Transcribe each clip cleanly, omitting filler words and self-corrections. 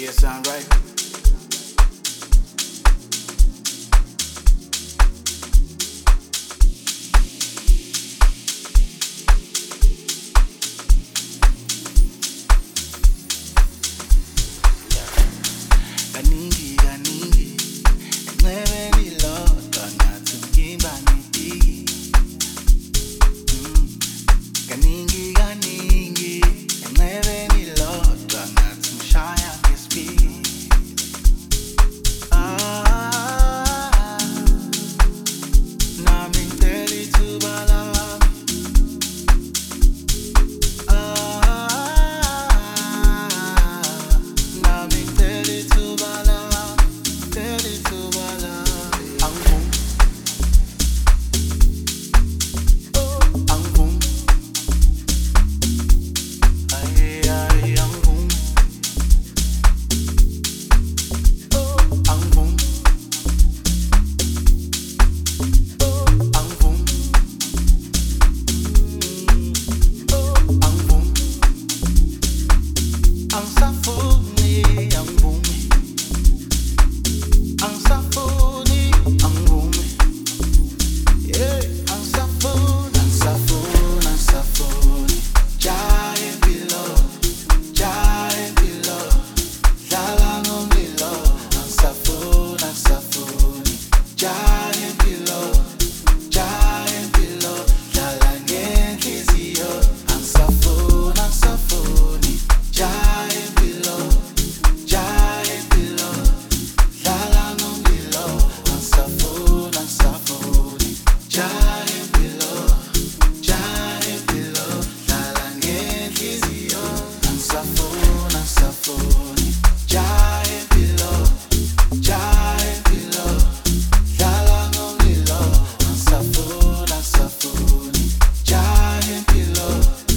Yeah, sound right. Kaningi, kaningi, never be lost, not to give anything. Kaningi, kaningi, never be lost, not to shy and speed. Nami teli tu balami. Nami teli tu balami, teli tu balami. Ang boom, ang boom, ay ay ang boom, ang boom, ang boom, ang boom, ang safoni, ang boom, ang safoni, ang boom, yeah, ang safoni, ang safoni, ang safoni, giant below, lalang umlilo, ang safoni, giant below, lalang enhliziyo, ang safoni, giant below, lalang umlilo, ang safoni, giant below, lalang enhliziyo, ang safoni, giant below, lalang umlilo, ang safoni, giant below,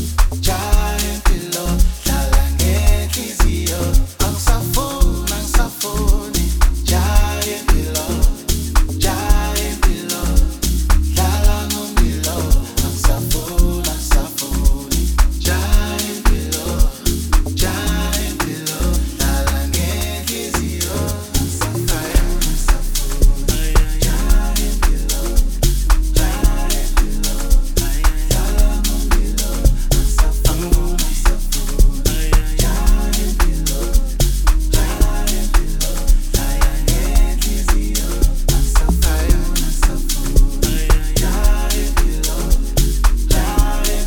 lalang enhliziyo, ang safoni, giant below, lalang umlilo, ang safoni, giant below, lalang enhliziyo, ang safoni, giant below, lalang umlilo, ang safoni, giant below, lalang enhliziyo, ang safoni, giant below, lalang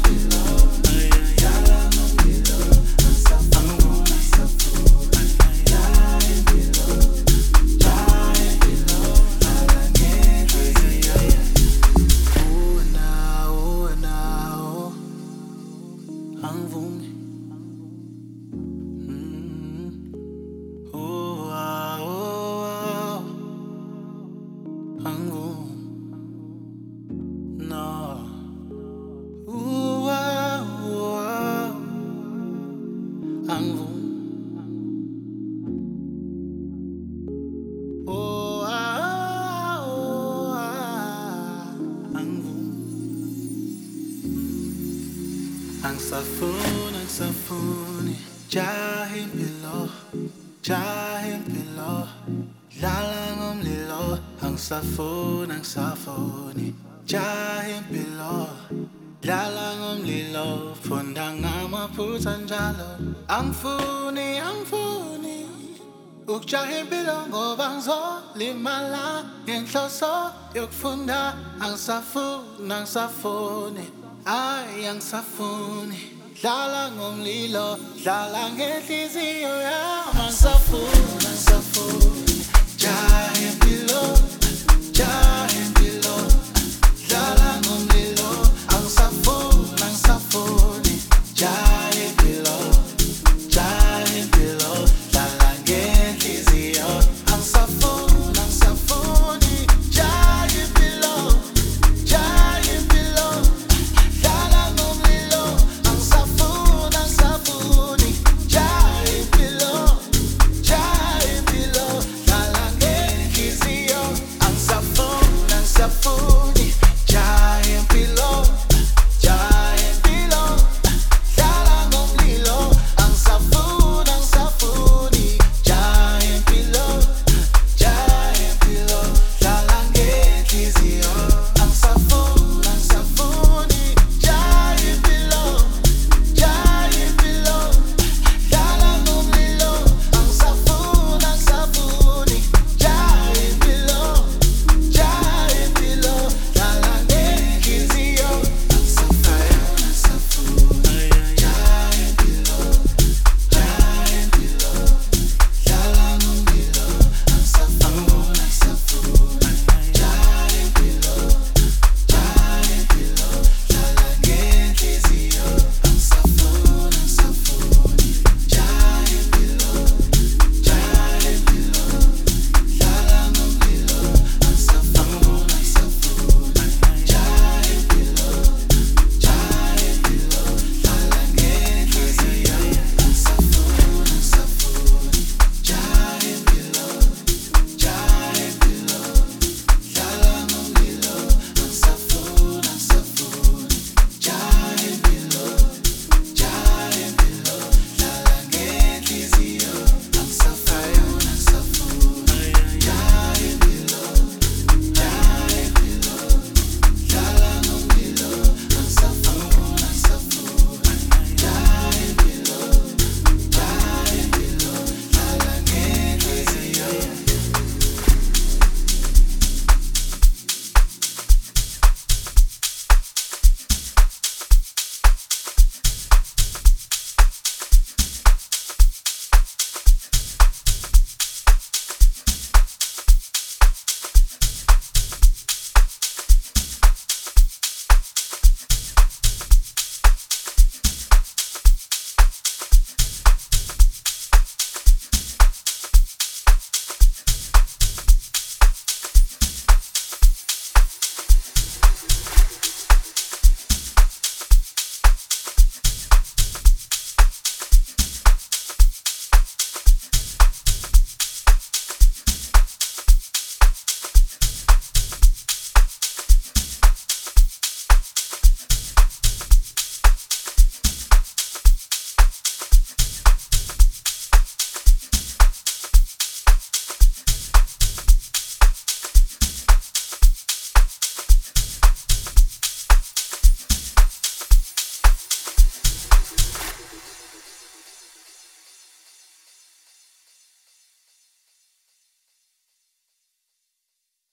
umlilo, ang safoni, giant below, lalang enhliziyo. Oh na, oh, ang vumi. Oh, ang vumi. No. Ang vumi. Oh, ang vumi. Ang safoni, giant below, lalang umlilo, ang safoni, giant below, lalang umlilo, fundang ngamaphuza njalo, ang funi, giant below ngoba ngizolimala ngenhloso yokufunda, ang safoni, ay ang safoni, lalang umlilo, lalang enhliziyo yami, ang safoni.